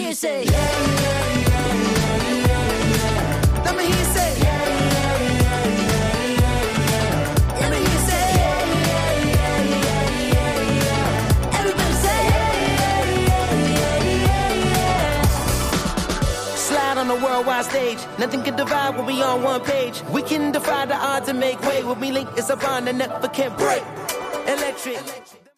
you say, yeah, yeah, yeah, yeah, yeah. Let me hear you say, yeah, yeah, yeah, yeah, yeah. Let me hear you say, yeah, yeah, yeah, yeah, yeah, yeah. Everybody say, yeah, yeah, yeah, yeah, yeah. Slide on the worldwide stage. Nothing can divide when we on one page. We can defy the odds and make way. When we link, it's a bond that never can break. Electric.